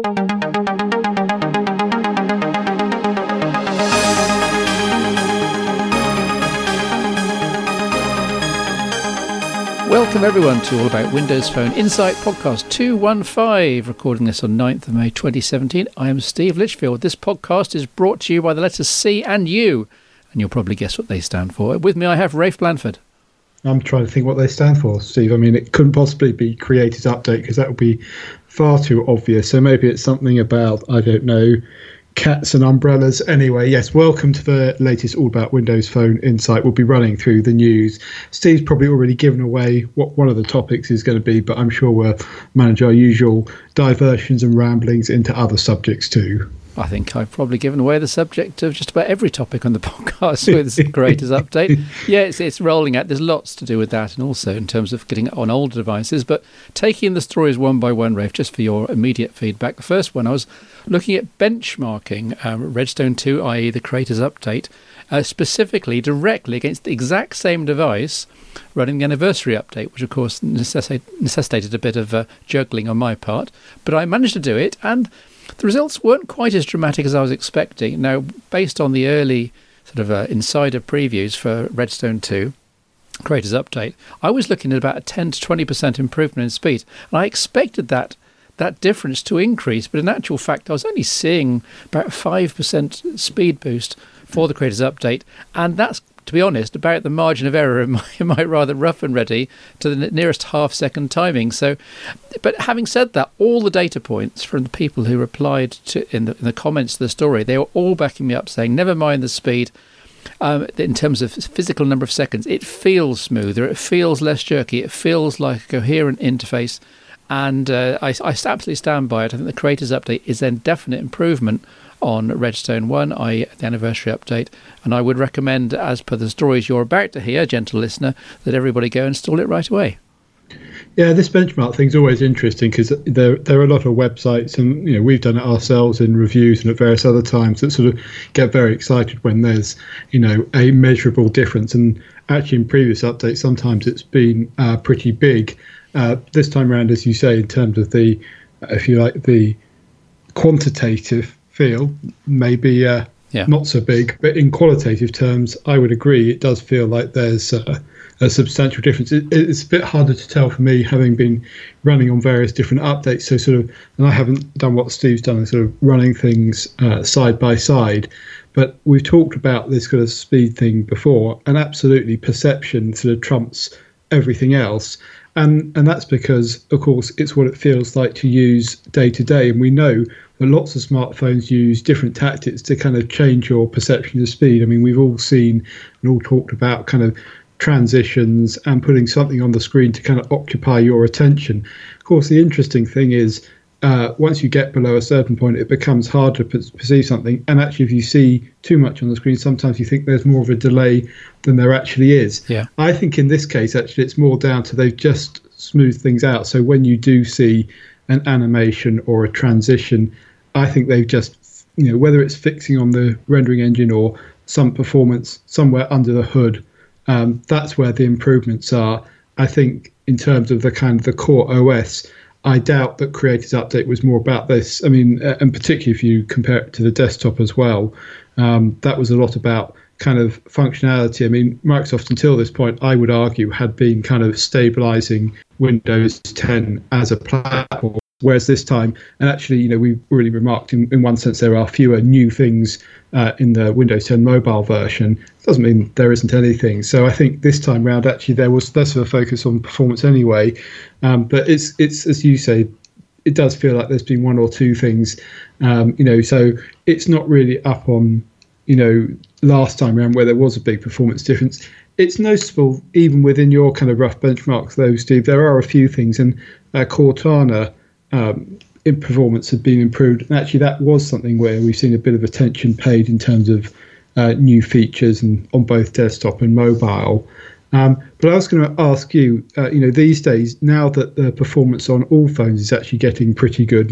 Welcome everyone to All About Windows Phone Insight Podcast 215, recording this on 9th of May 2017. I am Steve Litchfield. This podcast is brought to you by the letters C and U, and you'll probably guess what they stand for. With me I have Rafe Blanford. I'm trying to think what they stand for, Steve. I mean, it couldn't possibly be Creators Update because that would be far too obvious. So maybe it's something about, I don't know, cats and umbrellas. Anyway, yes, welcome to the latest All About Windows Phone Insight. We'll be running through the news. Steve's probably already given away what one of the topics is going to be, but I'm sure we'll manage our usual diversions and ramblings into other subjects too. I think I've probably given away the subject of just about every topic on the podcast with the Creators Update. Yeah, it's rolling out. There's lots to do with that, and also in terms of getting it on older devices. But taking the stories one by one, Rafe, just for your immediate feedback. The first one, I was looking at benchmarking Redstone 2, i.e. the Creators Update, specifically directly against the exact same device running the Anniversary Update, which of course necessitated a bit of juggling on my part. But I managed to do it, and the results weren't quite as dramatic as I was expecting. Now, based on the early sort of insider previews for Redstone 2, Creators Update, I was looking at about a 10 to 20% improvement in speed. And I expected that difference to increase, but in actual fact, I was only seeing about a 5% speed boost for the Creators Update. And that's, to be honest, about the margin of error in my rather rough and ready to the nearest half-second timing. So, but having said that, all the data points from the people who replied in the comments to the story, they were all backing me up, saying, never mind the speed. In terms of physical number of seconds, it feels smoother, it feels less jerky, it feels like a coherent interface. And I absolutely stand by it. I think the Creators Update is a definite improvement on Redstone 1, i.e. the Anniversary Update, and I would recommend, as per the stories you're about to hear, gentle listener, that everybody go and install it right away. Yeah, this benchmark thing's always interesting because there are a lot of websites, and we've done it ourselves in reviews and at various other times, that sort of get very excited when there's a measurable difference. And actually, in previous updates, sometimes it's been pretty big. This time around, as you say, in terms of the, if you like, the quantitative feel, maybe not so big, but in qualitative terms, I would agree. It does feel like there's a substantial difference. It's a bit harder to tell for me, having been running on various different updates. So sort of, and I haven't done what Steve's done, sort of running things side by side. But we've talked about this kind of speed thing before, and absolutely perception sort of trumps everything else. And that's because, of course, it's what it feels like to use day to day. And we know that lots of smartphones use different tactics to kind of change your perception of speed. I mean, we've all seen and all talked about kind of transitions and putting something on the screen to kind of occupy your attention. Of course, the interesting thing is once you get below a certain point, it becomes hard to perceive something. And actually, if you see too much on the screen, sometimes you think there's more of a delay than there actually is. Yeah. I think in this case, actually, it's more down to they've just smoothed things out. So when you do see an animation or a transition, I think they've just, whether it's fixing on the rendering engine or some performance somewhere under the hood, that's where the improvements are. I think in terms of the kind of the core OS, I doubt that Creators Update was more about this. I mean, and particularly if you compare it to the desktop as well, that was a lot about kind of functionality. I mean, Microsoft, until this point, I would argue, had been kind of stabilizing Windows 10 as a platform. Whereas this time, and actually, we already remarked in one sense there are fewer new things in the Windows 10 mobile version. It doesn't mean there isn't anything. So I think this time round, actually, there was less of a focus on performance anyway. But it's as you say, it does feel like there's been one or two things, so it's not really up on, last time around where there was a big performance difference. It's noticeable even within your kind of rough benchmarks, though, Steve. There are a few things, and Cortana in performance had been improved, and actually that was something where we've seen a bit of attention paid in terms of new features and on both desktop and mobile. But I was going to ask you, these days, now that the performance on all phones is actually getting pretty good, and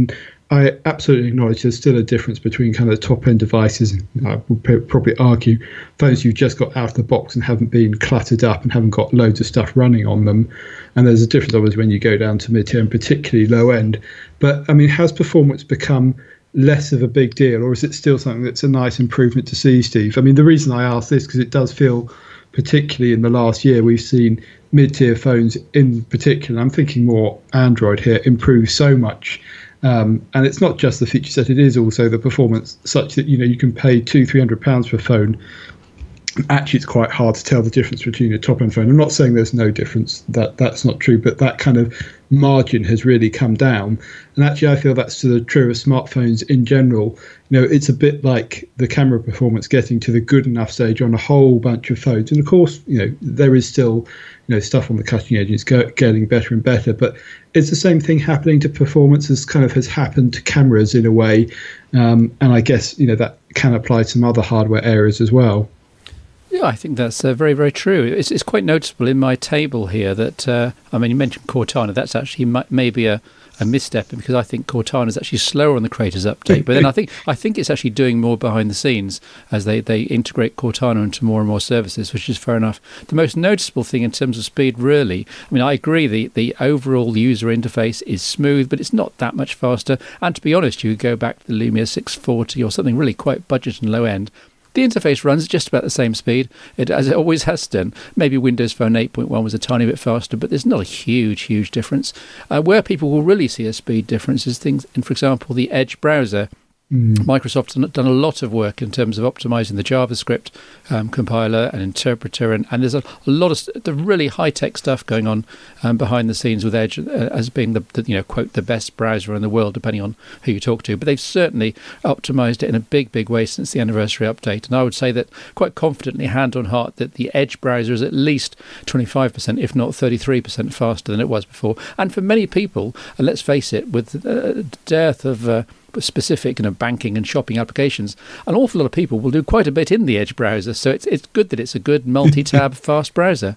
I absolutely acknowledge there's still a difference between kind of the top end devices. I would probably argue phones you've just got out of the box and haven't been cluttered up and haven't got loads of stuff running on them. And there's a difference obviously when you go down to mid-tier and particularly low end. But I mean, has performance become less of a big deal, or is it still something that's a nice improvement to see, Steve? I mean, the reason I ask this because it does feel, particularly in the last year, we've seen mid-tier phones in particular, I'm thinking more Android here, improve so much. And it's not just the feature set, it is also the performance, such that you can pay £200-300 per phone. Actually, it's quite hard to tell the difference between a top-end phone. I'm not saying there's no difference, that's not true, but that kind of margin has really come down. And actually, I feel that's true of smartphones in general. It's a bit like the camera performance getting to the good enough stage on a whole bunch of phones. And of course, there is still stuff on the cutting edge. It's getting better and better. But it's the same thing happening to performance as kind of has happened to cameras in a way. And I guess that can apply to some other hardware areas as well. Yeah, I think that's very, very true. It's quite noticeable in my table here that, you mentioned Cortana. That's actually maybe a misstep because I think Cortana is actually slower on the Creators Update. But then I think it's actually doing more behind the scenes as they integrate Cortana into more and more services, which is fair enough. The most noticeable thing in terms of speed, really, I agree the overall user interface is smooth, but it's not that much faster. And to be honest, you go back to the Lumia 640 or something really quite budget and low end. The interface runs just about the same speed as it always has done. Maybe Windows Phone 8.1 was a tiny bit faster, but there's not a huge difference. Where people will really see a speed difference is things in, for example, the Edge browser. Microsoft's done a lot of work in terms of optimizing the JavaScript compiler and interpreter, and there's a lot of the really high-tech stuff going on behind the scenes with Edge as being the quote the best browser in the world, depending on who you talk to. But they've certainly optimized it in a big way since the anniversary update, and I would say that quite confidently, hand on heart, that the Edge browser is at least 25%, if not 33% faster than it was before. And for many people, and let's face it, with the dearth of specific banking and shopping applications, an awful lot of people will do quite a bit in the Edge browser, so it's good that it's a good multi-tab fast browser.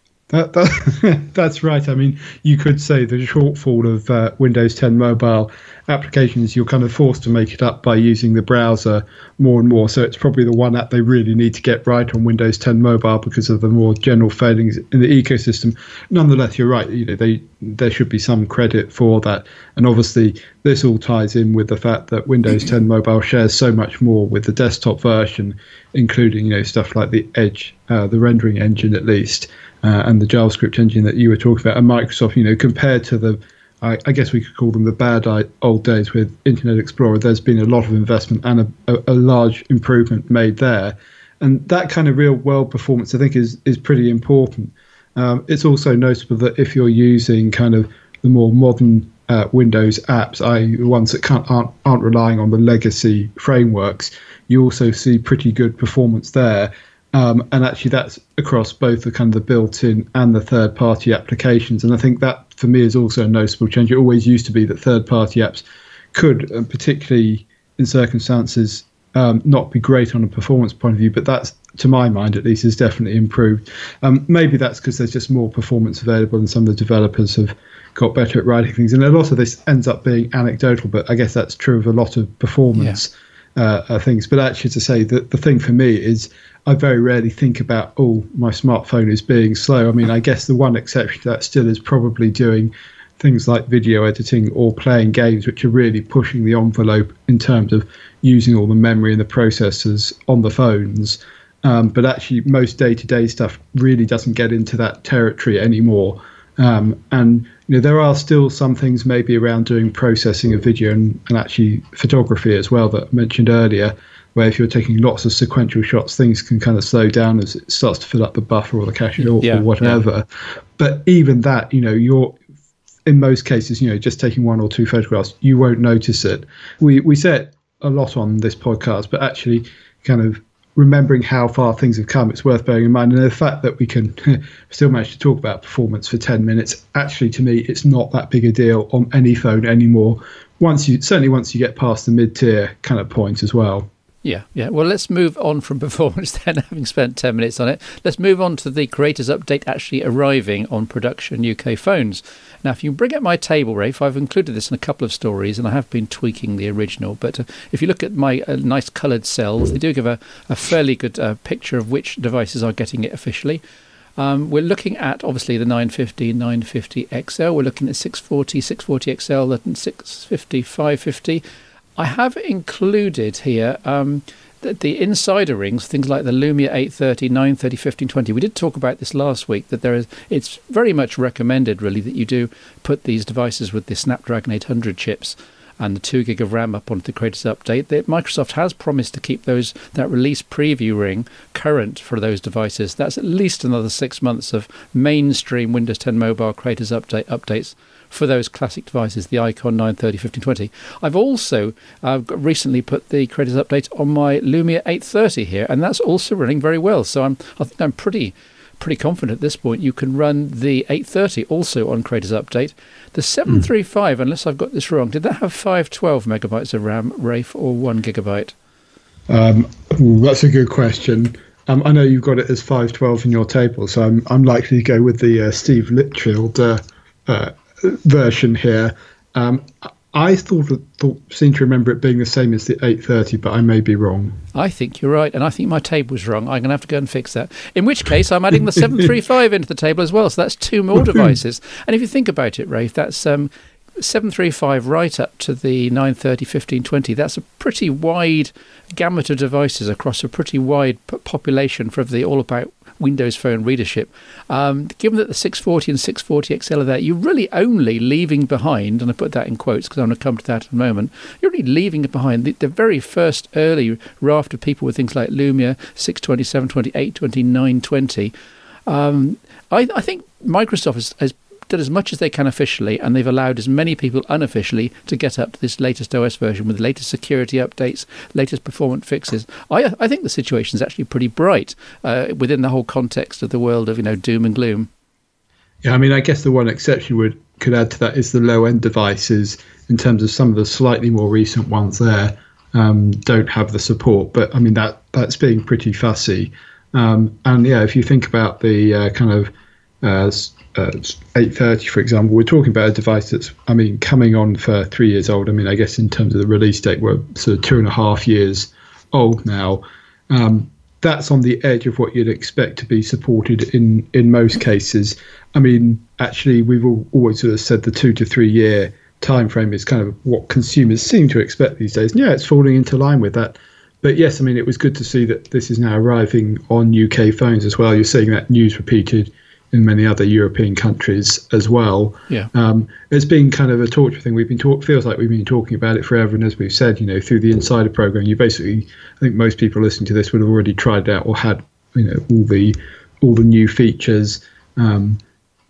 That's right. I mean, you could say the shortfall of Windows 10 mobile applications, you're kind of forced to make it up by using the browser more and more. So it's probably the one app they really need to get right on Windows 10 mobile because of the more general failings in the ecosystem. Nonetheless, you're right. There should be some credit for that. And obviously, this all ties in with the fact that Windows 10 mobile shares so much more with the desktop version, including stuff like the Edge, the rendering engine at least. And the JavaScript engine that you were talking about, and Microsoft, compared to the, I guess we could call them the bad old days with Internet Explorer, there's been a lot of investment and a large improvement made there. And that kind of real world performance, I think, is pretty important. It's also notable that if you're using kind of the more modern Windows apps, the ones that aren't relying on the legacy frameworks, you also see pretty good performance there. And actually, that's across both the kind of the built-in and the third-party applications. And I think that, for me, is also a noticeable change. It always used to be that third-party apps could, particularly in circumstances, not be great on a performance point of view. But that's, to my mind at least, is definitely improved. Maybe that's because there's just more performance available and some of the developers have got better at writing things. And a lot of this ends up being anecdotal, but I guess that's true of a lot of performance things. But actually, to say that the thing for me is I very rarely think about, my smartphone is being slow. I mean, I guess the one exception to that still is probably doing things like video editing or playing games, which are really pushing the envelope in terms of using all the memory and the processors on the phones. But actually, most day-to-day stuff really doesn't get into that territory anymore. And there are still some things maybe around doing processing of video and actually photography as well that I mentioned earlier, where if you're taking lots of sequential shots, things can kind of slow down as it starts to fill up the buffer or the cache or whatever. Yeah. But even that, you're in most cases, just taking one or two photographs, you won't notice it. We say it a lot on this podcast, but actually kind of remembering how far things have come, it's worth bearing in mind. And the fact that we can still manage to talk about performance for 10 minutes, actually, to me, it's not that big a deal on any phone anymore. Once you get past the mid-tier kind of point as well. Yeah. Well, let's move on from performance then, having spent 10 minutes on it. Let's move on to the Creators Update actually arriving on production UK phones. Now, if you bring up my table, Rafe, I've included this in a couple of stories, and I have been tweaking the original. But if you look at my nice coloured cells, they do give a fairly good picture of which devices are getting it officially. We're looking at, obviously, the 950, 950 XL. We're looking at 640, 640 XL, and 650, 550. I have included here the insider rings, things like the Lumia 830, 930, 1520. We did talk about this last week, that it's very much recommended, really, that you do put these devices with the Snapdragon 800 chips and the 2 gig of RAM up onto the Creators Update. Microsoft has promised to keep that release preview ring current for those devices. That's at least another 6 months of mainstream Windows 10 Mobile Creators updates for those classic devices, the Icon 930, 1520. I've also recently put the Creators Update on my Lumia 830 here, and that's also running very well. So I think I'm pretty confident at this point you can run the 830 also on Creators Update. The 735, unless I've got this wrong, did that have 512 megabytes of RAM, Rafe, or 1 gigabyte? That's a good question. I know you've got it as 512 in your table, so I'm likely to go with the Steve Litchfield version here. I seem to remember it being the same as the 830, but I may be wrong. I think you're right, and I think my table was wrong. I'm going to have to go and fix that. In which case, I'm adding the 735 into the table as well, so that's 2 more devices. And if you think about it, Rafe, that's 735 right up to the 930, 1520. That's a pretty wide gamut of devices across a pretty wide population for the all-about Windows Phone readership. Given that the 640 and 640 XL are there, you're really only leaving behind, and I put that in quotes because I'm going to come to that in a moment, you're really leaving behind the very first early raft of people with things like Lumia 620, 720, 820, 920. I think Microsoft has did as much as they can officially, and they've allowed as many people unofficially to get up to this latest OS version with the latest security updates, latest performance fixes. I think the situation is actually pretty bright within the whole context of the world of doom and gloom. Yeah, I mean, I guess the one exception could add to that is the low-end devices. In terms of some of the slightly more recent ones, there don't have the support, but I mean that's being pretty fussy. And yeah, if you think about the kind of 830, for example, we're talking about a device that's, coming on for 3 years old. I guess in terms of the release date, we're sort of 2.5 years old now. That's on the edge of what you'd expect to be supported in most cases. Actually, we've always sort of said the 2 to 3 year time frame is kind of what consumers seem to expect these days. And yeah, it's falling into line with that. But yes, it was good to see that this is now arriving on UK phones as well. You're seeing that news repeated in many other European countries as well. Yeah. It's been kind of a torture thing. Feels like we've been talking about it forever. And as we've said, through the Insider program, I think most people listening to this would have already tried it out or had, all the new features. And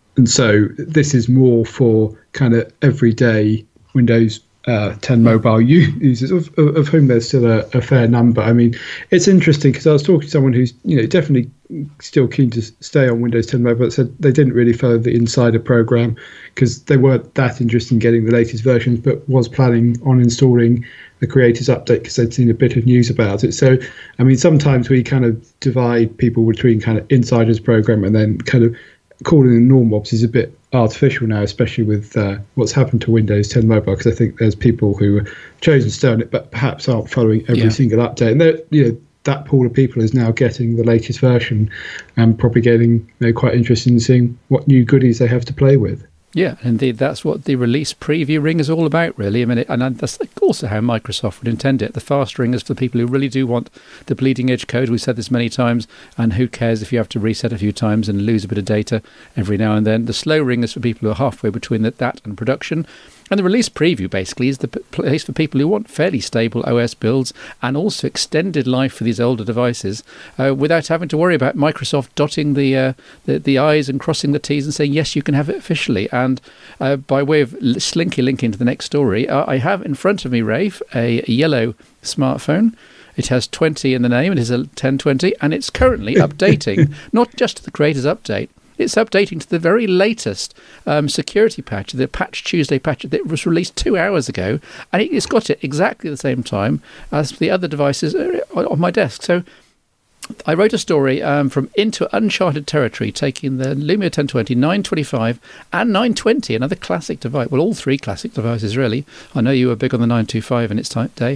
so this is more for kind of everyday Windows 10 mobile users, of whom there's still a fair number. It's interesting because I was talking to someone who's definitely still keen to stay on Windows 10 mobile, but said they didn't really follow the Insider program because they weren't that interested in getting the latest versions, but was planning on installing the Creators Update because they'd seen a bit of news about it. So sometimes we kind of divide people between kind of Insider's program and then kind of calling them normal ops is a bit artificial now, especially with what's happened to Windows 10 mobile, because I think there's people who have chosen to stay on it but perhaps aren't following every single update, and that pool of people is now getting the latest version and probably getting quite interested in seeing what new goodies they have to play with. Yeah, indeed, that's what the release preview ring is all about, really. And that's also how Microsoft would intend it. The fast ring is for people who really do want the bleeding edge code. We've said this many times, and who cares if you have to reset a few times and lose a bit of data every now and then. The slow ring is for people who are halfway between that and production. And the release preview basically is the place for people who want fairly stable OS builds and also extended life for these older devices without having to worry about Microsoft dotting the I's and crossing the T's and saying, yes, you can have it officially. And by way of slinky linking to the next story, I have in front of me, Rafe, a yellow smartphone. It has 20 in the name. It is a 1020, and it's currently updating, not just the Creators Update. It's updating to the very latest security patch, the Patch Tuesday patch that was released 2 hours ago, and it's got it exactly the same time as the other devices on my desk. So I wrote a story from into uncharted territory, taking the Lumia 1020, 925 and 920, another classic device. Well, all three classic devices, really. I know you were big on the 925 in its day.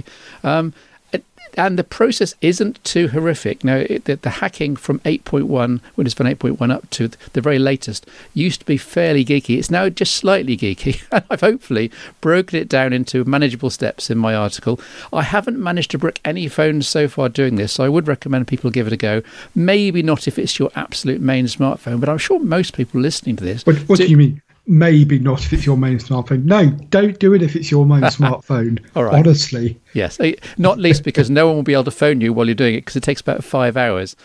And the process isn't too horrific. Now, the hacking from 8.1, Windows Phone 8.1 up to the very latest, used to be fairly geeky. It's now just slightly geeky. And I've hopefully broken it down into manageable steps in my article. I haven't managed to brick any phones so far doing this, so I would recommend people give it a go. Maybe not if it's your absolute main smartphone, but I'm sure most people listening to this... What do you mean? Maybe not if it's your main smartphone. No, don't do it if it's your main smartphone. All right. Honestly. Yes, not least because no one will be able to phone you while you're doing it, because it takes about 5 hours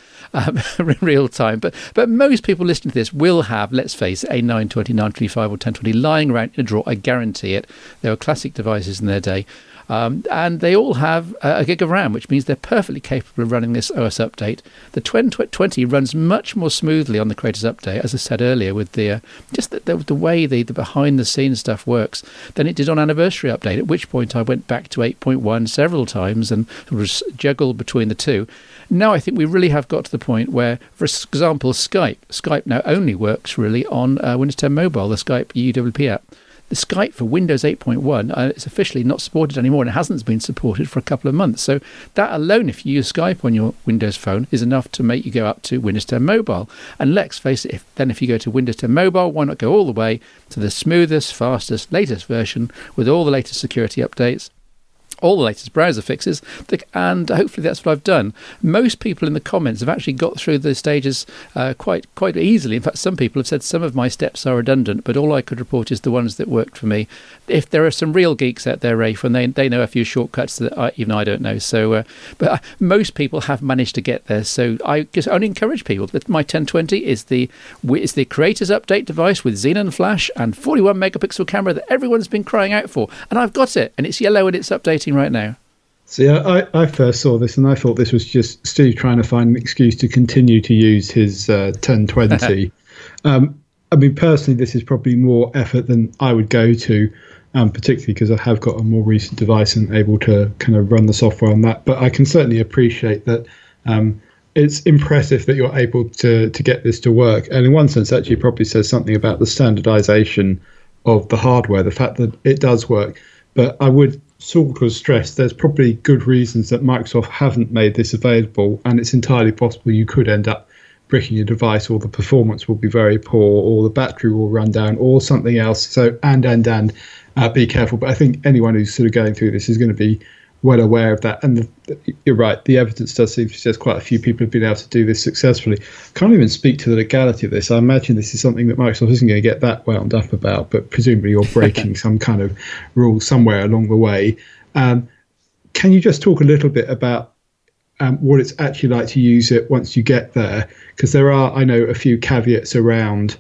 in real time. But most people listening to this will have, let's face it, a 920, 925 or 1020 lying around in a drawer. I guarantee it. They were classic devices in their day. And they all have a gig of RAM, which means they're perfectly capable of running this OS update. The 2020 runs much more smoothly on the Creators Update, as I said earlier, with the just the way the behind-the-scenes stuff works, than it did on Anniversary Update, at which point I went back to 8.1 several times and was juggled between the two. Now I think we really have got to the point where, for example, Skype now only works really on Windows 10 Mobile, the Skype UWP app. The Skype for Windows 8.1 it's officially not supported anymore, and it hasn't been supported for a couple of months. So that alone, if you use Skype on your Windows phone, is enough to make you go up to Windows 10 Mobile. And let's face it, if you go to Windows 10 Mobile, why not go all the way to the smoothest, fastest, latest version with all the latest security updates, all the latest browser fixes, and hopefully that's what I've done. Most people in the comments have actually got through the stages quite easily. In fact, some people have said some of my steps are redundant, but all I could report is the ones that worked for me. If there are some real geeks out there, Rafe, and they know a few shortcuts that even I don't know. So, but most people have managed to get there. So I just only encourage people that my 1020 is the Creators Update device with Xenon Flash and 41 megapixel camera that everyone's been crying out for, and I've got it, and it's yellow and it's updating right now. See, I first saw this and I thought this was just Steve trying to find an excuse to continue to use his 1020. I mean, personally, this is probably more effort than I would go to, particularly because I have got a more recent device and able to kind of run the software on that. But I can certainly appreciate that it's impressive that you're able to get this to work. And in one sense, actually, it probably says something about the standardization of the hardware, the fact that it does work. But I would sort of stress there's probably good reasons that Microsoft haven't made this available, and it's entirely possible you could end up bricking your device, or the performance will be very poor, or the battery will run down, or something else. So and be careful. But I think anyone who's sort of going through this is going to be well aware of that. And you're right, the evidence does seem to suggest quite a few people have been able to do this successfully. Can't even speak to the legality of this. I imagine this is something that Microsoft isn't going to get that wound up about, but presumably you're breaking some kind of rule somewhere along the way. Can you just talk a little bit about what it's actually like to use it once you get there? Because there are, I know, a few caveats around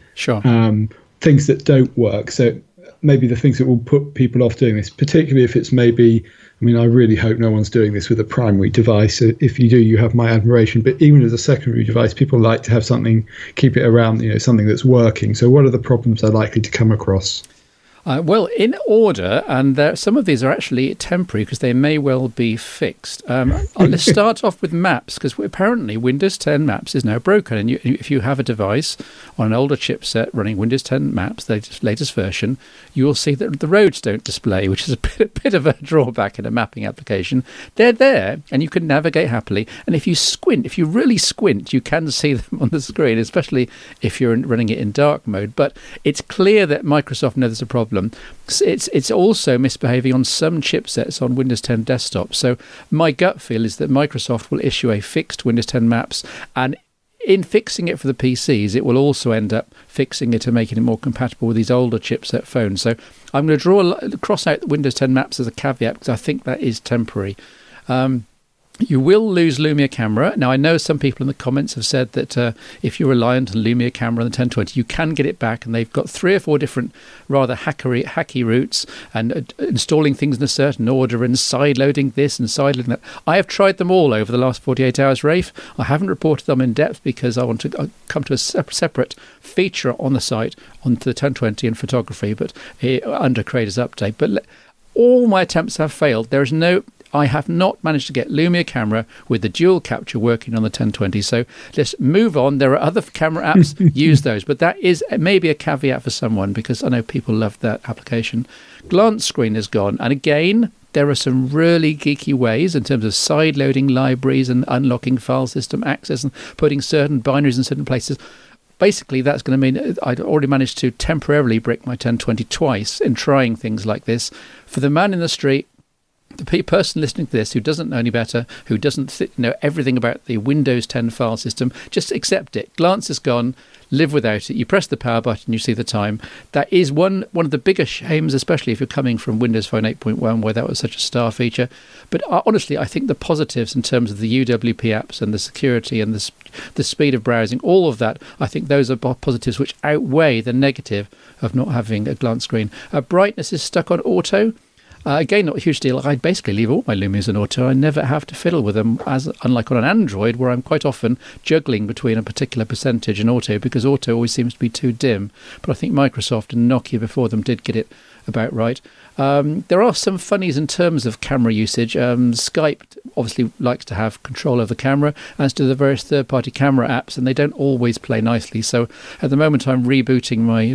things that don't work. So maybe the things that will put people off doing this, particularly if it's maybe, I mean, I really hope no one's doing this with a primary device. If you do, you have my admiration. But even as a secondary device, people like to have something, keep it around, something that's working. So what are the problems they're likely to come across? Well, in order, and some of these are actually temporary because they may well be fixed. Let's start off with maps, because apparently Windows 10 Maps is now broken. And if you have a device on an older chipset running Windows 10 Maps, the latest version, you will see that the roads don't display, which is a bit of a drawback in a mapping application. They're there, and you can navigate happily. And if you really squint, you can see them on the screen, especially if you're running it in dark mode. But it's clear that Microsoft knows there's a problem. It's also misbehaving on some chipsets on Windows 10 desktop. So my gut feel is that Microsoft will issue a fixed Windows 10 Maps, and in fixing it for the PCs, it will also end up fixing it and making it more compatible with these older chipset phones. So I'm going to cross out Windows 10 Maps as a caveat, because I think that is temporary. You will lose Lumia camera. Now, I know some people in the comments have said that if you're reliant on Lumia camera on the 1020, you can get it back, and they've got 3 or 4 different rather hacky routes, and installing things in a certain order, and side-loading this and side-loading that. I have tried them all over the last 48 hours, Rafe. I haven't reported them in depth because I want to come to a separate feature on the site onto the 1020 and photography, but under Creators Update. But all my attempts have failed. I have not managed to get Lumia camera with the dual capture working on the 1020. So let's move on. There are other camera apps, use those. But that is maybe a caveat for someone, because I know people love that application. Glance screen is gone. And again, there are some really geeky ways in terms of side-loading libraries and unlocking file system access and putting certain binaries in certain places. Basically, that's going to mean I'd already managed to temporarily brick my 1020 twice in trying things like this. For the man in the street, the person listening to this who doesn't know any better, who doesn't know everything about the Windows 10 file system, just accept it. Glance is gone. Live without it. You press the power button, you see the time. That is one of the biggest shames, especially if you're coming from Windows Phone 8.1, where that was such a star feature. But honestly, I think the positives in terms of the UWP apps and the security and the speed of browsing, all of that, I think those are positives which outweigh the negative of not having a glance screen. Brightness is stuck on auto. Again, not a huge deal. I basically leave all my Lumias in auto. I never have to fiddle with them, unlike on an Android, where I'm quite often juggling between a particular percentage and auto, because auto always seems to be too dim. But I think Microsoft and Nokia before them did get it about right. There are some funnies in terms of camera usage. Skype obviously likes to have control of the camera, as do the various third-party camera apps, and they don't always play nicely. So at the moment, I'm rebooting my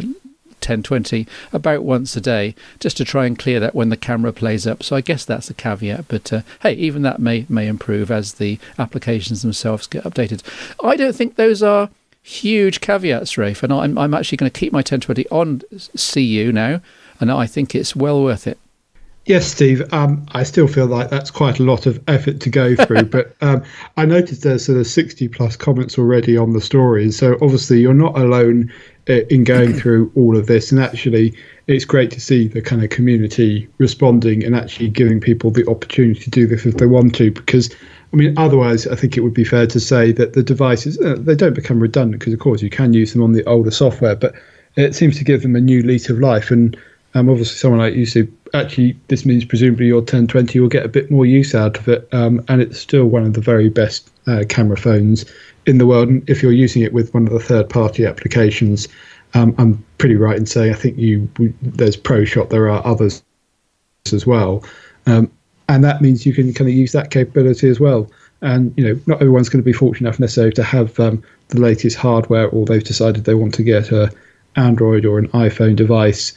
1020 about once a day just to try and clear that when the camera plays up. So I guess that's a caveat, but hey, even that may improve as the applications themselves get updated. I don't think those are huge caveats, Rafe, and I'm actually going to keep my 1020 on CU now, and I think it's well worth it. Yes, Steve. I still feel like that's quite a lot of effort to go through, but I noticed there's sort of 60 plus comments already on the story. So obviously you're not alone in going through all of this. And actually, it's great to see the kind of community responding and actually giving people the opportunity to do this if they want to. Because, I mean, otherwise, I think it would be fair to say that the devices, they don't become redundant, because, of course, you can use them on the older software, but it seems to give them a new lease of life. And obviously, someone like you, Steve, actually, this means presumably your 1020 will get a bit more use out of it. And it's still one of the very best camera phones in the world. And if you're using it with one of the third-party applications, I'm pretty right in saying I think there's ProShot, there are others as well. And that means you can kind of use that capability as well. And, you know, not everyone's going to be fortunate enough necessarily to have the latest hardware, or they've decided they want to get an Android or an iPhone device,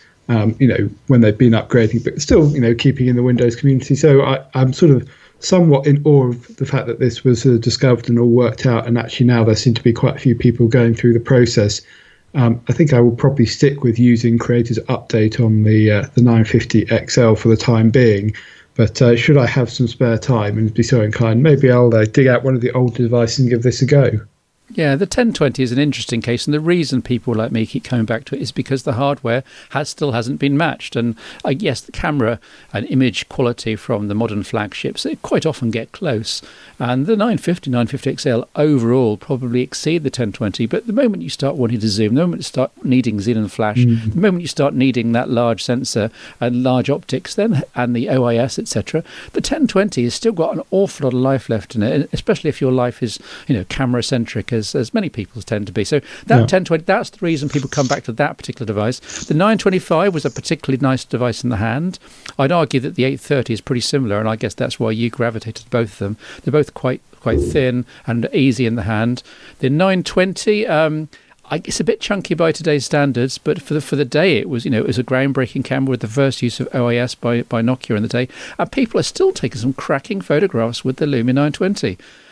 when they've been upgrading, but still, keeping in the Windows community. So I'm sort of somewhat in awe of the fact that this was discovered and all worked out. And actually now there seem to be quite a few people going through the process. I think I will probably stick with using Creators Update on the 950 XL for the time being. But should I have some spare time and be so inclined, maybe I'll dig out one of the older devices and give this a go. Yeah, the 1020 is an interesting case, and the reason people like me keep coming back to it is because the hardware still hasn't been matched. And yes, the camera and image quality from the modern flagships, they quite often get close. And the 950 XL overall probably exceed the 1020. But the moment you start wanting to zoom, the moment you start needing Xenon flash, the moment you start needing that large sensor and large optics, then and the OIS, etc., the 1020 has still got an awful lot of life left in it, especially if your life is, camera centric, as many people tend to be. So that 1020, that's the reason people come back to that particular device. The 925 was a particularly nice device in the hand. I'd argue that the 830 is pretty similar, and I guess that's why you gravitated to both of them. They're both quite thin and easy in the hand. The 920, it's a bit chunky by today's standards, but for the day it was a groundbreaking camera with the first use of OIS by Nokia in the day, and people are still taking some cracking photographs with the Lumia 920.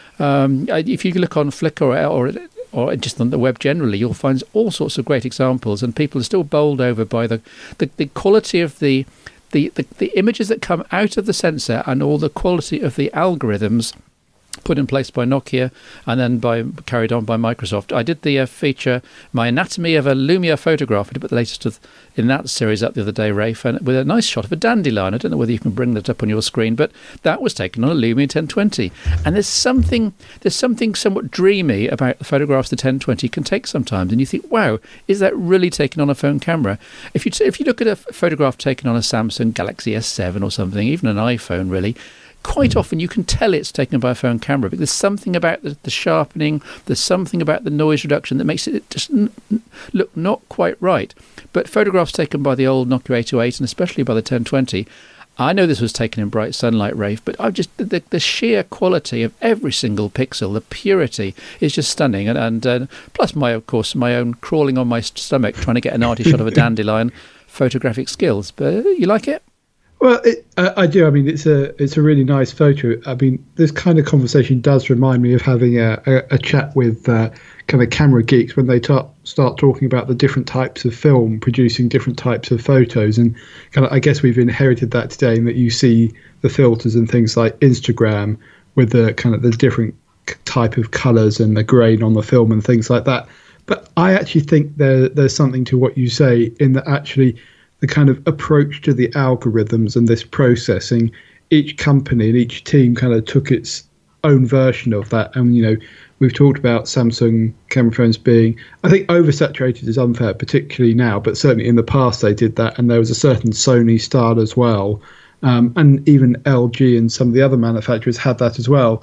If you look on Flickr or just on the web generally, you'll find all sorts of great examples, and people are still bowled over by the quality of the images that come out of the sensor and all the quality of the algorithms put in place by Nokia and then carried on by Microsoft. I did the feature, My Anatomy of a Lumia Photograph. I did put the latest in that series up the other day, Rafe, and with a nice shot of a dandelion. I don't know whether you can bring that up on your screen, but that was taken on a Lumia 1020. And there's something somewhat dreamy about the photographs the 1020 can take sometimes, and you think, wow, is that really taken on a phone camera? If you look at a photograph taken on a Samsung Galaxy S7 or something, even an iPhone really, quite often you can tell it's taken by a phone camera, because there's something about the sharpening, there's something about the noise reduction that makes it just look not quite right. But photographs taken by the old Nokia 808 and especially by the 1020, I know this was taken in bright sunlight, Rafe, but I've just the sheer quality of every single pixel, the purity is just stunning. And plus my own crawling on my stomach trying to get an arty shot of a dandelion photographic skills. But you like it? Well, I do. I mean, it's a really nice photo. I mean, this kind of conversation does remind me of having a chat with kind of camera geeks when they start talking about the different types of film producing different types of photos. And kind of, I guess we've inherited that today, in that you see the filters and things like Instagram with the kind of the different type of colours and the grain on the film and things like that. But I actually think there's something to what you say, in that actually the kind of approach to the algorithms and this processing, each company and each team kind of took its own version of that. And, we've talked about Samsung camera phones being, I think, oversaturated is unfair, particularly now, but certainly in the past they did that. And there was a certain Sony style as well. And even LG and some of the other manufacturers had that as well.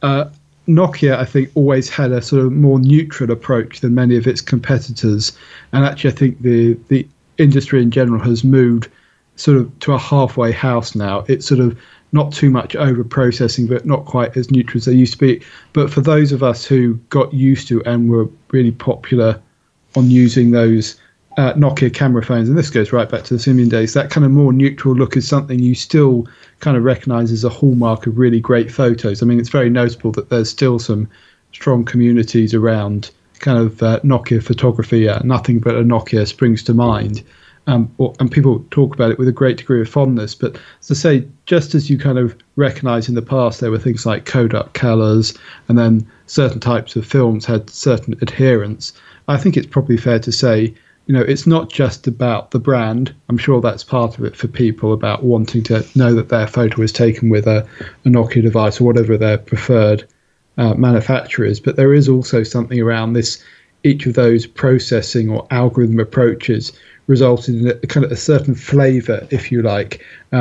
Nokia, I think, always had a sort of more neutral approach than many of its competitors. And actually, I think the industry in general has moved sort of to a halfway house now. It's sort of not too much over processing, but not quite as neutral as they used to be. But for those of us who got used to and were really popular on using those Nokia camera phones, and this goes right back to the Symbian days, that kind of more neutral look is something you still kind of recognize as a hallmark of really great photos. I mean, it's very notable that there's still some strong communities around kind of Nokia photography. Nothing but a Nokia springs to mind. And people talk about it with a great degree of fondness. But as I say, just as you kind of recognize in the past, there were things like Kodak colors, and then certain types of films had certain adherence. I think it's probably fair to say, it's not just about the brand. I'm sure that's part of it for people, about wanting to know that their photo was taken with a Nokia device or whatever their preferred manufacturer is. But there is also something around this, each of those processing or algorithm approaches resulted in a kind of a certain flavour, if you like.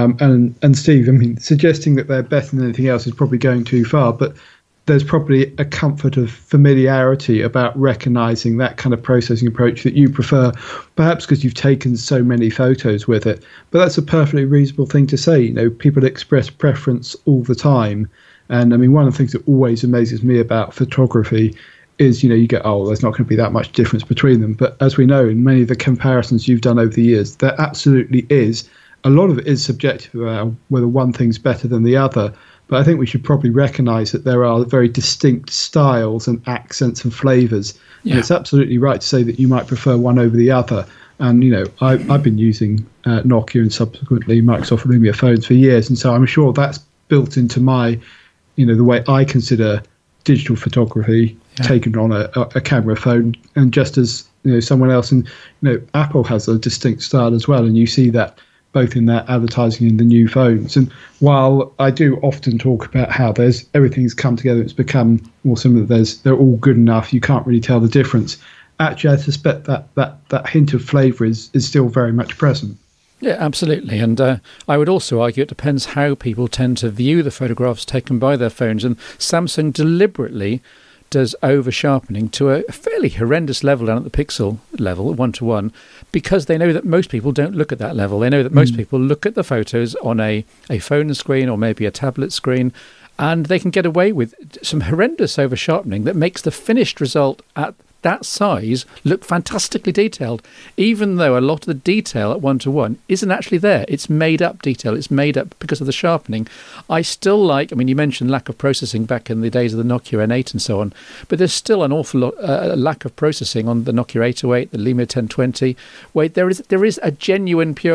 And Steve, I mean, suggesting that they're better than anything else is probably going too far, but there's probably a comfort of familiarity about recognising that kind of processing approach that you prefer, perhaps because you've taken so many photos with it. But that's a perfectly reasonable thing to say. People express preference all the time. And I mean, one of the things that always amazes me about photography is, you get, there's not going to be that much difference between them. But as we know, in many of the comparisons you've done over the years, there absolutely is. A lot of it is subjective about whether one thing's better than the other. But I think we should probably recognise that there are very distinct styles and accents and flavours. Yeah. And it's absolutely right to say that you might prefer one over the other. And, I've been using Nokia and subsequently Microsoft Lumia phones for years. And so I'm sure that's built into my, the way I consider digital photography taken on a camera phone. And just as, someone else, and, Apple has a distinct style as well. And you see that both in their advertising in the new phones. And while I do often talk about how everything's come together, it's become more similar, they're all good enough, you can't really tell the difference. Actually, I suspect that hint of flavour is still very much present. Yeah, absolutely. And I would also argue it depends how people tend to view the photographs taken by their phones. And Samsung deliberately does over-sharpening to a fairly horrendous level down at the pixel level, 1:1, because they know that most people don't look at that level. They know that most people look at the photos on a phone screen or maybe a tablet screen, and they can get away with some horrendous over-sharpening that makes the finished result at that size look fantastically detailed, even though a lot of the detail at 1:1 isn't actually there. It's made up detail. It's made up because of the sharpening. I still you mentioned lack of processing back in the days of the Nokia N8 and so on, but there's still an awful lot lack of processing on the Nokia 808, the Lumia 1020, where there is a genuine pure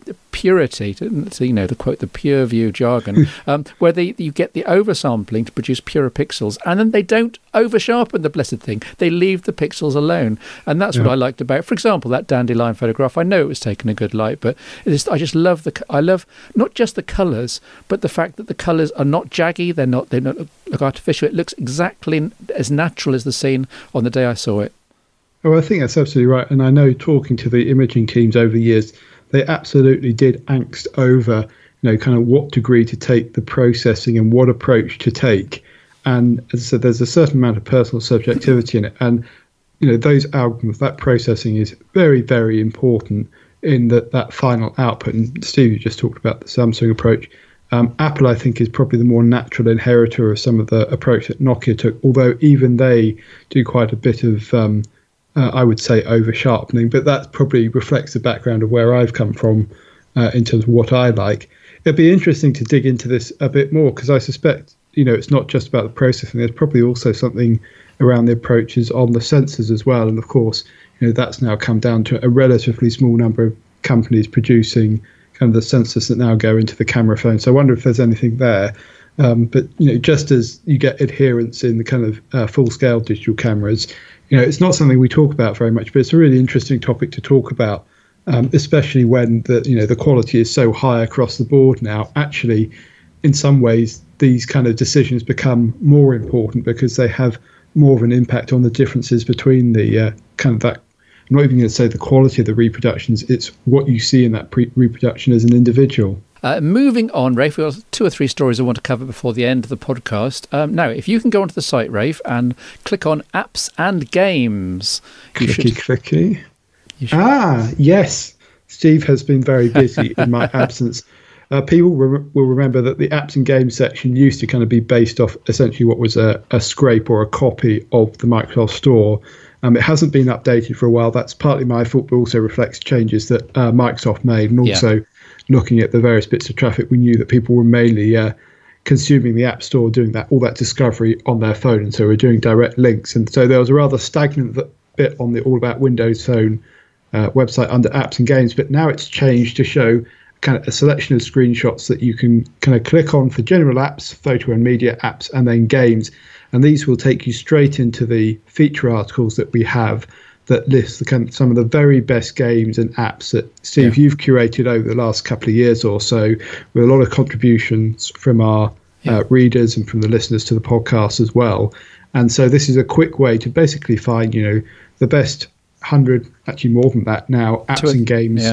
purity, the quote, the pure view jargon, where you get the oversampling to produce purer pixels, and then they don't over sharpen the blessed thing. They leave the pixels alone, and that's what I liked about, for example, that dandelion photograph. I know it was taken in good light, but I just love I love not just the colours, but the fact that the colours are not jaggy. They don't look artificial. It looks exactly as natural as the scene on the day I saw it. Oh, I think that's absolutely right. And I know, talking to the imaging teams over the years, they absolutely did angst over, kind of what degree to take the processing and what approach to take. And as I said, there's a certain amount of personal subjectivity in it. And, those algorithms, that processing is very, very important in that final output. And Steve, you just talked about the Samsung approach. Apple, I think, is probably the more natural inheritor of some of the approach that Nokia took, although even they do quite a bit of I would say over sharpening, but that probably reflects the background of where I've come from in terms of what I like. It'd be interesting to dig into this a bit more, because I suspect, it's not just about the processing. There's probably also something around the approaches on the sensors as well. And of course, that's now come down to a relatively small number of companies producing kind of the sensors that now go into the camera phone. So I wonder if there's anything there. But, just as you get adherence in the kind of full-scale digital cameras, it's not something we talk about very much, but it's a really interesting topic to talk about, especially when the quality is so high across the board now. Actually, in some ways, these kind of decisions become more important because they have more of an impact on the differences between the kind of that. I'm not even going to say the quality of the reproductions. It's what you see in that reproduction as an individual. Moving on, Rafe, we've got 2 or 3 stories I want to cover before the end of the podcast. Now, if you can go onto the site, Rafe, and click on Apps and Games. Clicky. Yes. Steve has been very busy in my absence. People will remember that the Apps and Games section used to kind of be based off essentially what was a scrape or a copy of the Microsoft Store. It hasn't been updated for a while. That's partly my fault, but also reflects changes that Microsoft made, and also looking at the various bits of traffic, we knew that people were mainly consuming the App Store, doing all that discovery on their phone, and so we're doing direct links. And so there was a rather stagnant bit on the All About Windows Phone website under Apps and Games, but now it's changed to show kind of a selection of screenshots that you can kind of click on for general apps, photo and media apps, and then games. And these will take you straight into the feature articles that we have that list some of the very best games and apps that, Steve, you've curated over the last couple of years or so, with a lot of contributions from our readers and from the listeners to the podcast as well. And so this is a quick way to basically find, the best 100, actually more than that now, apps and games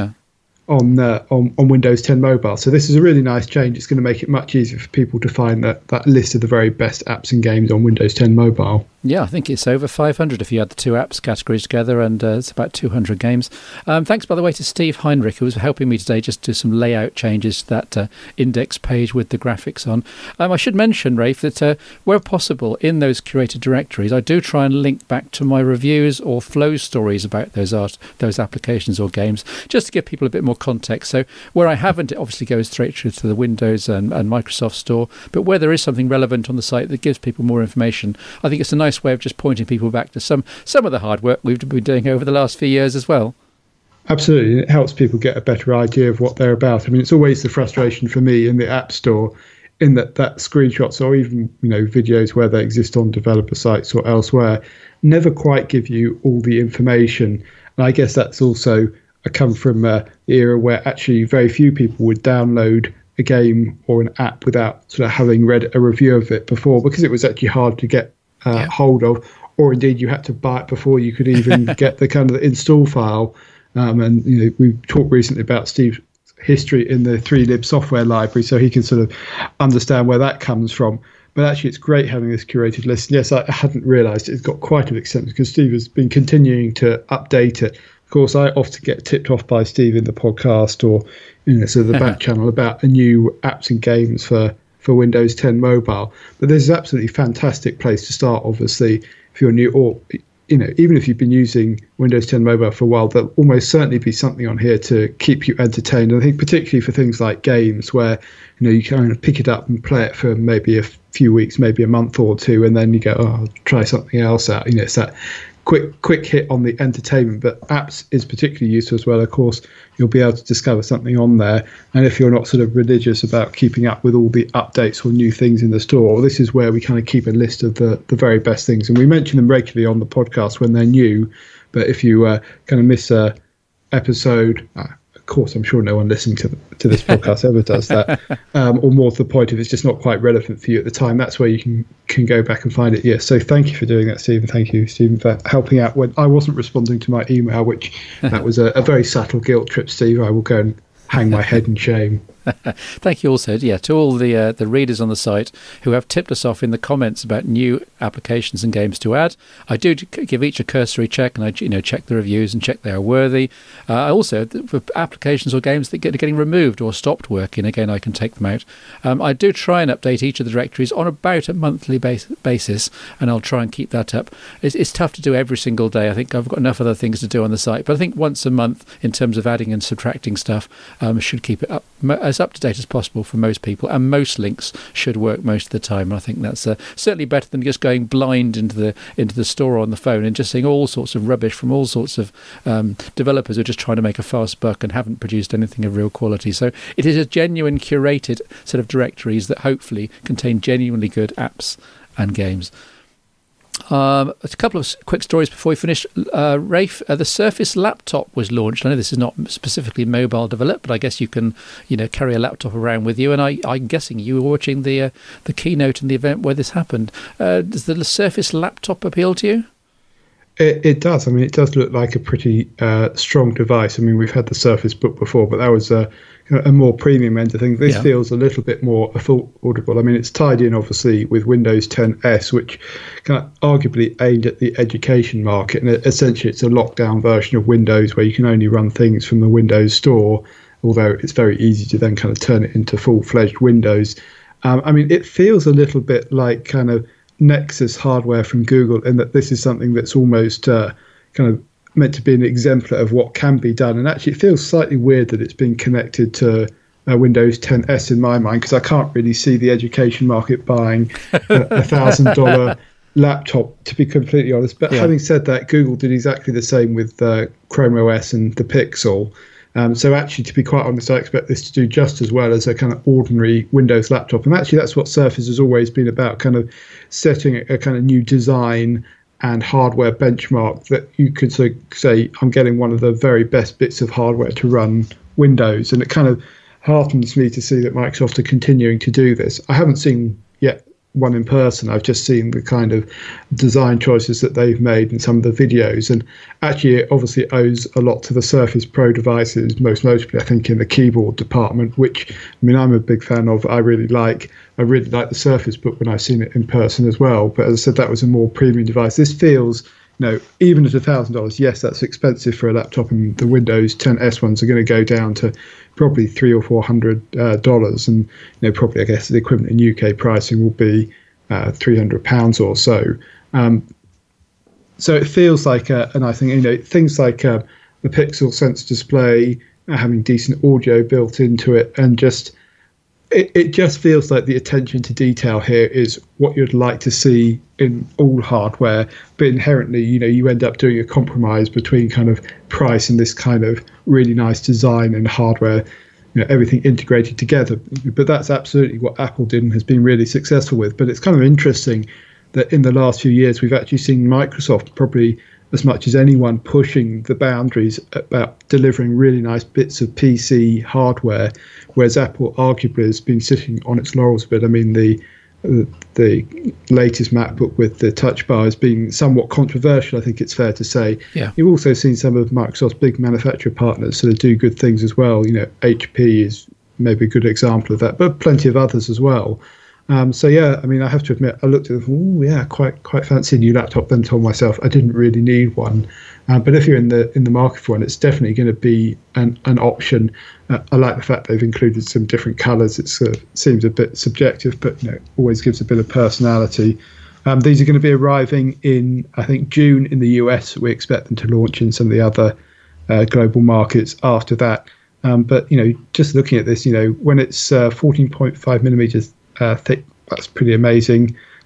on Windows 10 Mobile. So this is a really nice change. It's going to make it much easier for people to find that list of the very best apps and games on Windows 10 Mobile. Yeah, I think it's over 500 if you add the 2 apps categories together, and it's about 200 games. Thanks, by the way, to Steve Heinrich, who was helping me today just do some layout changes to that index page with the graphics on. I should mention, Rafe, that where possible in those curated directories, I do try and link back to my reviews or flow stories about those applications or games, just to give people a bit more context. So where I haven't, it obviously goes straight through to the Windows and Microsoft Store, but where there is something relevant on the site that gives people more information, I think it's a nice way of just pointing people back to some of the hard work we've been doing over the last few years as well. Absolutely. It helps people get a better idea of what they're about. I mean, it's always the frustration for me in the App Store in that screenshots or even, videos where they exist on developer sites or elsewhere never quite give you all the information. And I guess that's also come from the era where actually very few people would download a game or an app without sort of having read a review of it before, because it was actually hard to get hold of, or indeed you had to buy it before you could even get the kind of install file. And we talked recently about Steve's history in the 3lib software library, so he can sort of understand where that comes from. But actually, it's great having this curated list. And yes, I hadn't realised it's got quite an extent because Steve has been continuing to update it. Of course, I often get tipped off by Steve in the podcast or sort of the back channel about a new apps and games for Windows 10 Mobile. But this is an absolutely fantastic place to start, obviously, if you're new, or even if you've been using Windows 10 Mobile for a while, there'll almost certainly be something on here to keep you entertained. And I think particularly for things like games where you kind of pick it up and play it for maybe a few weeks, maybe a month or two, and then you go, I'll try something else out. It's that quick hit on the entertainment, but apps is particularly useful as well. Of course, you'll be able to discover something on there, and if you're not sort of religious about keeping up with all the updates or new things in the store, this is where we kind of keep a list of the very best things, and we mention them regularly on the podcast when they're new. But if you kind of miss a episode, of course, I'm sure no one listening to this podcast ever does that, or more to the point, if it's just not quite relevant for you at the time, that's where you can go back and find it. Yes, so thank you for doing that, Stephen. Thank you, Stephen, for helping out when I wasn't responding to my email, which that was a very subtle guilt trip, Steve. I will go and hang my head in shame. Thank you also, to all the readers on the site who have tipped us off in the comments about new applications and games to add. I do give each a cursory check, and I check the reviews and check they are worthy. I also, for applications or games that are getting removed or stopped working, again, I can take them out. I do try and update each of the directories on about a monthly basis, and I'll try and keep that up. It's tough to do every single day. I think I've got enough other things to do on the site, but I think once a month, in terms of adding and subtracting stuff, should keep it up as up to date as possible for most people, and most links should work most of the time. And I think that's certainly better than just going blind into the store on the phone and just seeing all sorts of rubbish from all sorts of developers who are just trying to make a fast buck and haven't produced anything of real quality. So it is a genuine curated set of directories that hopefully contain genuinely good apps and games. A couple of quick stories before we finish. Rafe, the Surface laptop was launched. I know this is not specifically mobile developed, but I guess you can, carry a laptop around with you. And I'm guessing you were watching the keynote and the event where this happened. Does the Surface laptop appeal to you? It does. I mean, it does look like a pretty strong device. I mean, we've had the Surface Book before, but that was a more premium end of things. This feels a little bit more affordable. I mean, it's tied in, obviously, with Windows 10S, which kind of arguably aimed at the education market. And essentially, it's a lockdown version of Windows where you can only run things from the Windows Store, although it's very easy to then kind of turn it into full-fledged Windows. I mean, it feels a little bit like kind of Nexus hardware from Google, in that this is something that's almost kind of meant to be an exemplar of what can be done. And actually, it feels slightly weird that it's been connected to Windows 10S in my mind, because I can't really see the education market buying a $1,000 laptop, to be completely honest. But having said that, Google did exactly the same with Chrome OS and the Pixel. So actually, to be quite honest, I expect this to do just as well as a kind of ordinary Windows laptop. And actually, that's what Surface has always been about, kind of setting a kind of new design and hardware benchmark that you could sort of say, I'm getting one of the very best bits of hardware to run Windows. And it kind of heartens me to see that Microsoft are continuing to do this. I haven't seen yet one in person. I've just seen the kind of design choices that they've made in some of the videos, and actually it obviously owes a lot to the Surface Pro devices, most notably I think in the keyboard department, which I mean I'm a big fan of. I really like the Surface Book when I've seen it in person as well, but as I said, that was a more premium device. This feels, even at $1,000, yes, that's expensive for a laptop, and the Windows 10S ones are going to go down to probably $300 or $400, and probably I guess the equivalent in UK pricing will be £300 or so. So it feels like, and I think things like the Pixel Sense display having decent audio built into it, and just it just feels like the attention to detail here is what you'd like to see in all hardware, but inherently, you end up doing a compromise between kind of price and this kind of really nice design and hardware, everything integrated together. But that's absolutely what Apple did and has been really successful with. But it's kind of interesting that in the last few years, we've actually seen Microsoft, probably as much as anyone, pushing the boundaries about delivering really nice bits of PC hardware, whereas Apple arguably has been sitting on its laurels a bit. I mean, the latest MacBook with the touch bar has been somewhat controversial, I think it's fair to say. Yeah. You've also seen some of Microsoft's big manufacturer partners sort of do good things as well. HP is maybe a good example of that, but plenty of others as well. So yeah, I mean, I have to admit, I looked at them, quite fancy a new laptop, then told myself I didn't really need one. But if you're in the market for one, it's definitely going to be an option. I like the fact they've included some different colours. It seems a bit subjective, but always gives a bit of personality. These are going to be arriving in, I think, June in the US. We expect them to launch in some of the other global markets after that. But just looking at this, when it's 14.5 millimeters thick, that's pretty amazing.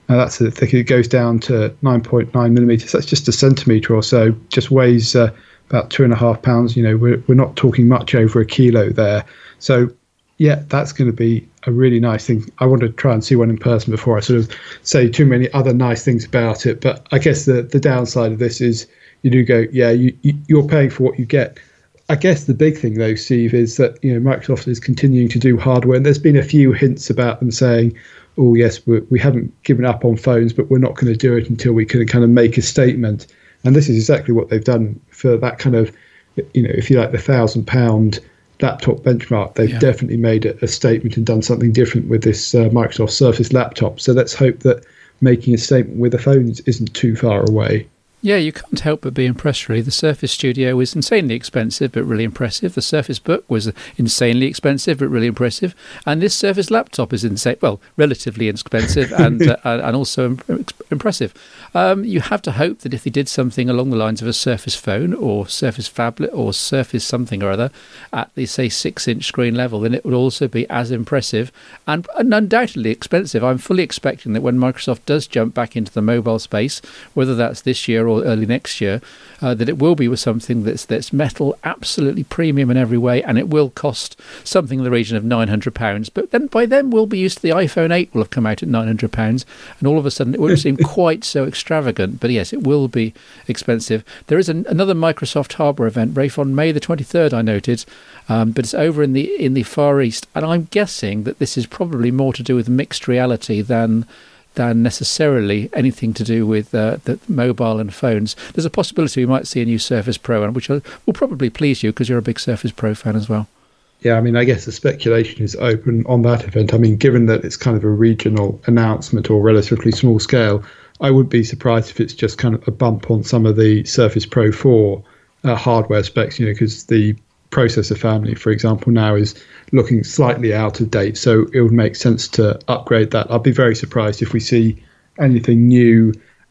That's the thick. It goes down to 9.9 millimeters. That's just a centimetre or so. Just weighs about 2.5 pounds. We're not talking much over a kilo there. So yeah, that's going to be a really nice thing. I want to try and see one in person before I sort of say too many other nice things about it. But I guess the downside of this is you do go, yeah, you're paying for what you get. I guess the big thing though, Steve, is that Microsoft is continuing to do hardware, and there's been a few hints about them saying, oh yes, we haven't given up on phones, but we're not going to do it until we can kind of make a statement. And this is exactly what they've done for that kind of, if you like, the £1,000 laptop benchmark. They've definitely made a statement and done something different with this Microsoft Surface laptop. So let's hope that making a statement with the phones isn't too far away. Yeah, you can't help but be impressed, really. The Surface Studio was insanely expensive, but really impressive. The Surface Book was insanely expensive, but really impressive. And this Surface laptop is relatively inexpensive and also impressive. You have to hope that if they did something along the lines of a Surface Phone or Surface Phablet or Surface something or other at the, say, 6-inch screen level, then it would also be as impressive and undoubtedly expensive. I'm fully expecting that when Microsoft does jump back into the mobile space, whether that's this year or early next year, that it will be with something that's metal, absolutely premium in every way, and it will cost something in the region of £900. But then by then we'll be used to the iPhone 8 will have come out at £900, and all of a sudden it won't seem quite so extravagant. But yes, it will be expensive. There is another Microsoft hardware event, Rafe, on May the 23rd, I noted, but it's over in the Far East, and I'm guessing that this is probably more to do with mixed reality than necessarily anything to do with the mobile and phones. There's a possibility we might see a new Surface Pro, which will probably please you because you're a big Surface Pro fan as well. Yeah, I mean, I guess the speculation is open on that event. I mean, given that it's kind of a regional announcement or relatively small scale, I would be surprised if it's just kind of a bump on some of the Surface Pro 4 hardware specs, because the processor family, for example, now is looking slightly out of date, so it would make sense to upgrade that. I'd be very surprised if we see anything new,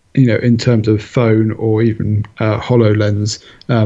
in terms of phone or even HoloLens.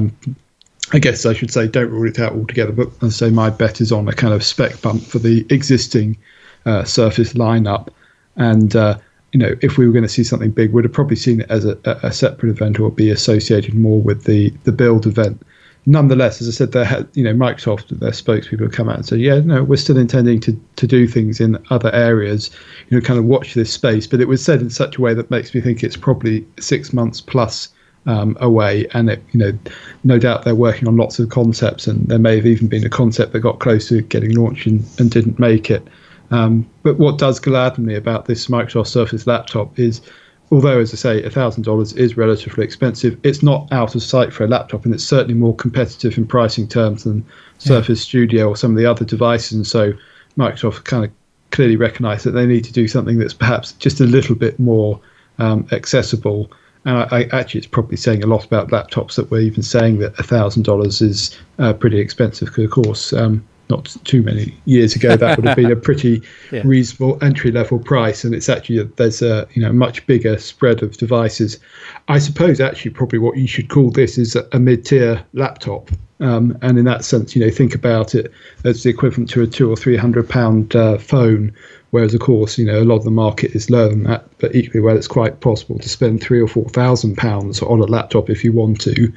I guess I should say don't rule it out altogether, but as I say, my bet is on a kind of spec bump for the existing Surface lineup. And if we were going to see something big, we'd have probably seen it as a separate event or be associated more with the build event. Nonetheless, as I said, Microsoft, their spokespeople have come out and said, we're still intending to do things in other areas, kind of watch this space. But it was said in such a way that makes me think it's probably 6 months plus away. And, no doubt they're working on lots of concepts, and there may have even been a concept that got close to getting launched and didn't make it. But what does gladden me about this Microsoft Surface laptop is, although, as I say, $1,000 is relatively expensive, it's not out of sight for a laptop, and it's certainly more competitive in pricing terms than Surface Studio or some of the other devices. And so Microsoft kind of clearly recognise that they need to do something that's perhaps just a little bit more accessible. And I actually, it's probably saying a lot about laptops that we're even saying that $1,000 is pretty expensive, because, of course, not too many years ago, that would have been a pretty reasonable entry-level price, and it's actually there's a much bigger spread of devices. I suppose actually probably what you should call this is a mid-tier laptop, and in that sense, think about it as the equivalent to a £200 or £300 phone. Whereas, of course, a lot of the market is lower than that, but equally well, it's quite possible to spend £3,000 or £4,000 on a laptop if you want to.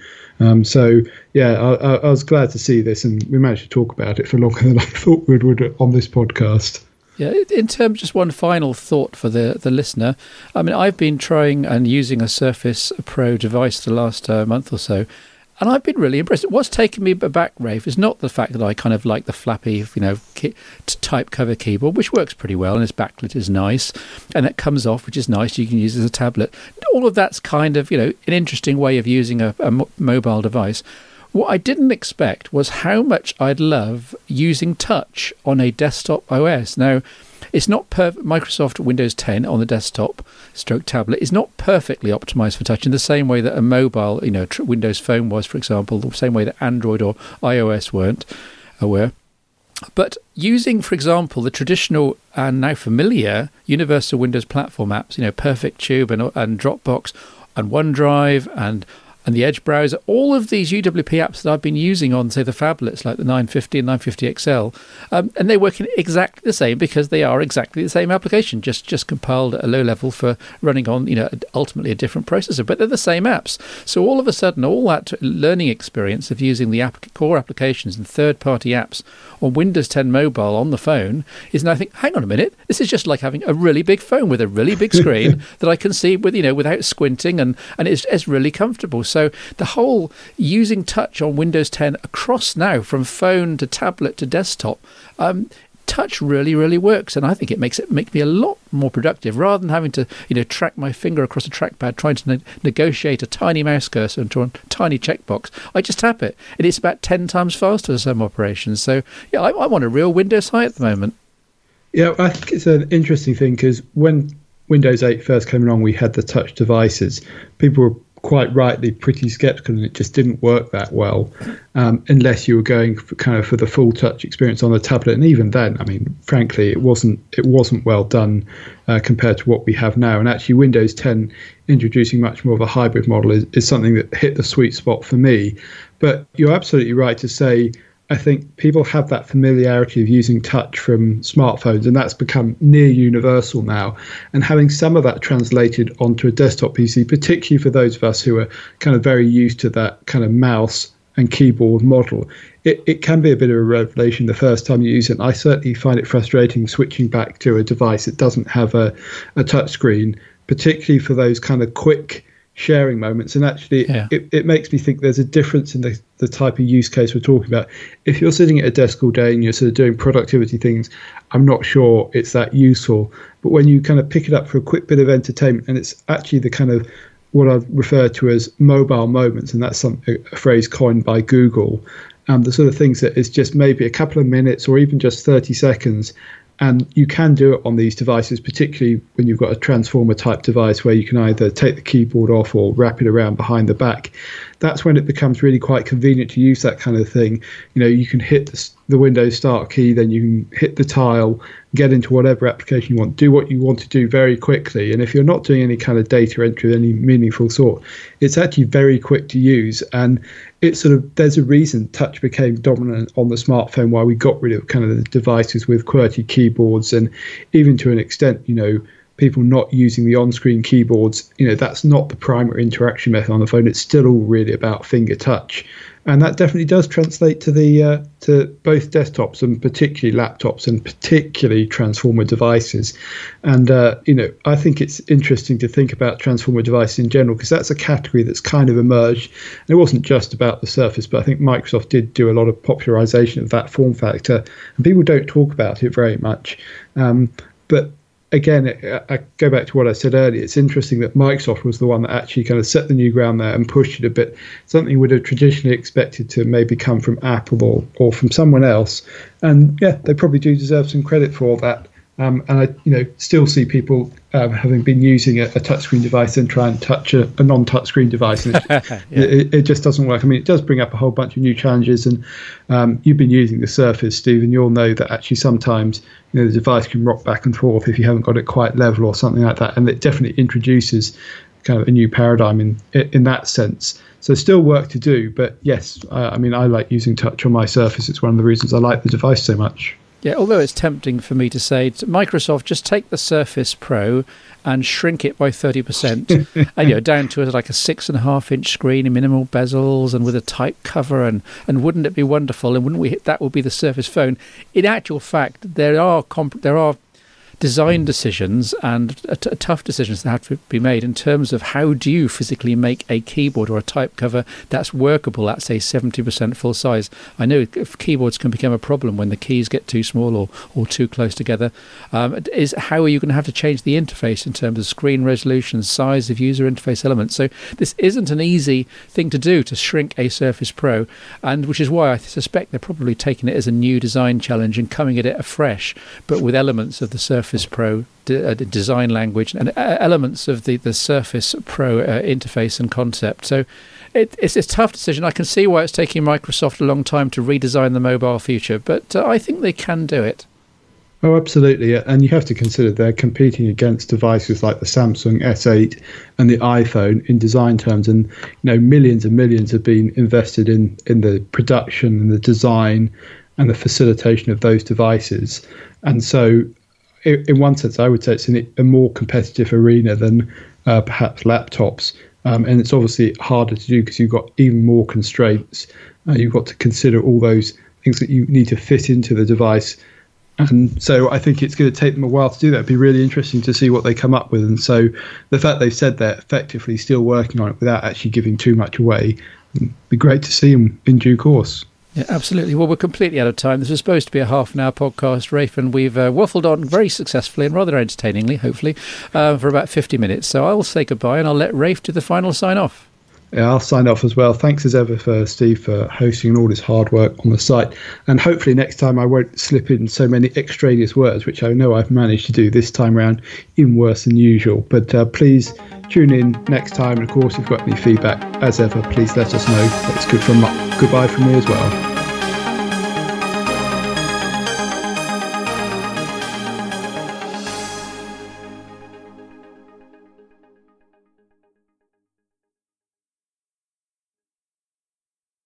I was glad to see this, and we managed to talk about it for longer than I thought we would on this podcast. Yeah, in terms, just one final thought for the listener. I mean, I've been trying and using a Surface Pro device the last month or so, and I've been really impressed. What's taken me aback, Rafe, is not the fact that I kind of like the flappy, type cover keyboard, which works pretty well, and its backlit is nice, and that comes off, which is nice. You can use it as a tablet. All of that's kind of, an interesting way of using a mobile device. What I didn't expect was how much I'd love using touch on a desktop OS. Now, it's not Microsoft Windows 10 on the desktop / tablet is not perfectly optimized for touch in the same way that a mobile, Windows Phone was, for example, the same way that Android or iOS were. But using, for example, the traditional and now familiar Universal Windows Platform apps, Perfect Tube and Dropbox and OneDrive and and the Edge browser, all of these UWP apps that I've been using on, say, the phablets like the 950 and 950 XL, and they work in exactly the same because they are exactly the same application, just compiled at a low level for running on, ultimately a different processor, but they're the same apps. So all of a sudden, all that learning experience of using the core applications and third-party apps on Windows 10 Mobile on the phone is now, I think, hang on a minute, this is just like having a really big phone with a really big screen that I can see with, without squinting, and it's really comfortable. So the whole using touch on Windows 10 across now from phone to tablet to desktop, touch really, really works, and I think it makes me a lot more productive rather than having to track my finger across a trackpad trying to negotiate a tiny mouse cursor into a tiny checkbox. I just tap it, and it's about 10 times faster for some operations. So yeah, I want a real Windows high at the moment. Yeah, I think it's an interesting thing because when Windows 8 first came along, we had the touch devices. People were quite rightly pretty skeptical, and it just didn't work that well unless you were going for the full touch experience on the tablet. And even then, I mean, frankly, it wasn't well done compared to what we have now. And actually, Windows 10 introducing much more of a hybrid model is something that hit the sweet spot for me. But you're absolutely right to say, I think people have that familiarity of using touch from smartphones, and that's become near universal now. And having some of that translated onto a desktop PC, particularly for those of us who are kind of very used to that kind of mouse and keyboard model, it can be a bit of a revelation the first time you use it. And I certainly find it frustrating switching back to a device that doesn't have a touch screen, particularly for those kind of quick sharing moments. And actually, it makes me think there's a difference in the type of use case we're talking about. If you're sitting at a desk all day and you're sort of doing productivity things, I'm not sure it's that useful. But when you kind of pick it up for a quick bit of entertainment, and it's actually the kind of what I've referred to as mobile moments, and that's a phrase coined by Google, the sort of things that is just maybe a couple of minutes or even just 30 seconds. And you can do it on these devices, particularly when you've got a transformer type device where you can either take the keyboard off or wrap it around behind the back. That's when it becomes really quite convenient to use that kind of thing. You can hit the Windows Start key, then you can hit the tile, get into whatever application you want, do what you want to do very quickly. And if you're not doing any kind of data entry of any meaningful sort, it's actually very quick to use. And it's sort of, there's a reason touch became dominant on the smartphone, why we got rid of kind of the devices with QWERTY keyboards, and even to an extent, people not using the on-screen keyboards. That's not the primary interaction method on the phone. It's still all really about finger touch. And that definitely does translate to the to both desktops and particularly laptops and particularly transformer devices. And I think it's interesting to think about transformer devices in general, because that's a category that's kind of emerged. And it wasn't just about the Surface, but I think Microsoft did do a lot of popularization of that form factor, and people don't talk about it very much. But again, I go back to what I said earlier. It's interesting that Microsoft was the one that actually kind of set the new ground there and pushed it a bit. Something would have traditionally expected to maybe come from Apple or from someone else. And yeah, they probably do deserve some credit for all that. And I still see people having been using a touchscreen device and try and touch a non-touchscreen device. And it just doesn't work. I mean, it does bring up a whole bunch of new challenges. And you've been using the Surface, Steve, and you'll know that actually sometimes the device can rock back and forth if you haven't got it quite level or something like that. And it definitely introduces kind of a new paradigm in that sense. So still work to do. But yes, I like using touch on my Surface. It's one of the reasons I like the device so much. Yeah, although it's tempting for me to say to Microsoft, just take the Surface Pro and shrink it by 30%, and down to like a 6.5-inch screen and minimal bezels and with a type cover, and wouldn't it be wonderful? And wouldn't we hit that would be the Surface phone? In actual fact, there are design decisions and tough decisions that have to be made in terms of how do you physically make a keyboard or a type cover that's workable at, say, 70% full size. I know keyboards can become a problem when the keys get too small or too close together. Is how are you going to have to change the interface in terms of screen resolution, size of user interface elements? So this isn't an easy thing to do, to shrink a Surface Pro, and which is why I suspect they're probably taking it as a new design challenge and coming at it afresh, but with elements of the Surface Pro design language and elements of the Surface Pro interface and concept. So it's a tough decision. I can see why it's taking Microsoft a long time to redesign the mobile future, but I think they can do it. Oh, absolutely. And you have to consider they're competing against devices like the Samsung S8 and the iPhone in design terms. And, millions and millions have been invested in the production and the design and the facilitation of those devices. And so in one sense, I would say it's in a more competitive arena than perhaps laptops. And it's obviously harder to do because you've got even more constraints. You've got to consider all those things that you need to fit into the device. And so I think it's going to take them a while to do that. It'd be really interesting to see what they come up with. And so the fact they've said they're effectively still working on it without actually giving too much away, it'd be great to see them in due course. Yeah, absolutely. Well, we're completely out of time. This was supposed to be a half-an-hour podcast, Rafe, and we've waffled on very successfully and rather entertainingly, hopefully, for about 50 minutes. So I will say goodbye and I'll let Rafe do the final sign-off. Yeah, I'll sign off as well. Thanks as ever for Steve for hosting and all this hard work on the site. And hopefully next time I won't slip in so many extraneous words, which I know I've managed to do this time around even worse than usual. But please tune in next time. And of course, if you've got any feedback, as ever, please let us know. It's goodbye from me as well.